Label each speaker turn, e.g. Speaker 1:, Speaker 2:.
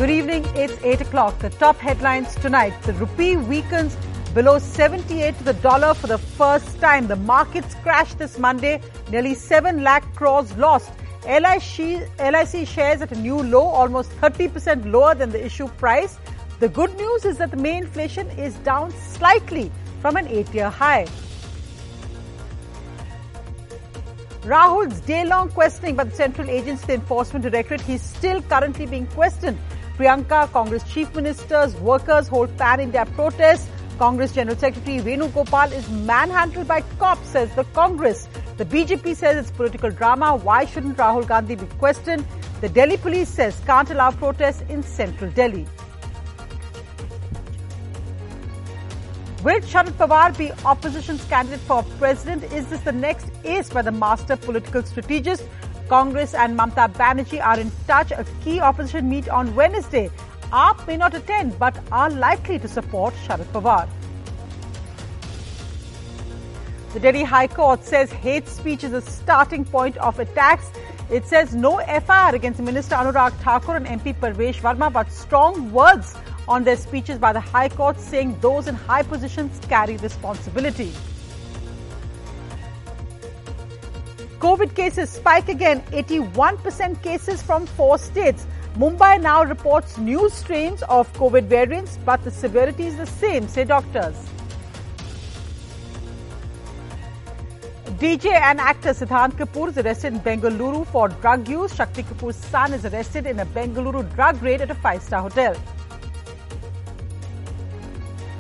Speaker 1: Good evening, it's 8 o'clock. The top headlines tonight. The rupee weakens below 78 to the dollar for the first time. The markets crashed this Monday. Nearly 7 lakh crores lost. LIC shares at a new low, almost 30% lower than the issue price. The good news is that the May inflation is down slightly from an 8-year high. Rahul's day-long questioning by the Central Agency the Enforcement Directorate. He's still currently being questioned. Priyanka, Congress Chief Ministers, workers hold pan-India protests. Congress General Secretary Renu Gopal is manhandled by cops, says the Congress. The BJP says it's political drama. Why shouldn't Rahul Gandhi be questioned? The Delhi police says can't allow protests in central Delhi. Will Sharad Pawar be opposition's candidate for president? Is this the next ace by the master political strategist? Congress and Mamata Banerjee are in touch. A key opposition meet on Wednesday. AAP may not attend but are likely to support Sharad Pawar. The Delhi High Court says hate speech is a starting point of attacks. It says no FIR against Minister Anurag Thakur and MP Parvesh Verma, but strong words on their speeches by the High Court, saying those in high positions carry responsibility. COVID cases spike again, 81% cases from 4 states. Mumbai now reports new strains of COVID variants, but the severity is the same, say doctors. DJ and actor Siddhant Kapoor is arrested in Bengaluru for drug use. Shakti Kapoor's son is arrested in a Bengaluru drug raid at a 5-star hotel.